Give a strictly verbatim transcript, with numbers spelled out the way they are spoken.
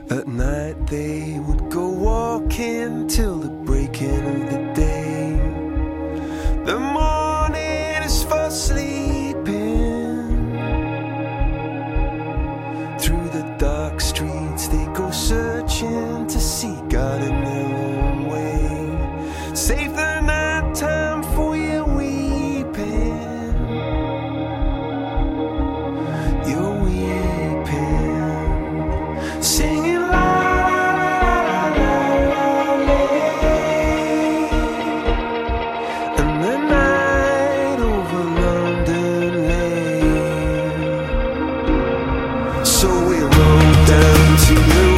At night they would go walking till the breaking of the day. The morning is for sleeping. Through the dark streets they go searching to see God in their own way. Save the night time for your weeping. You're weeping, singing la la la la la. And the night over London lay. So we rode down to the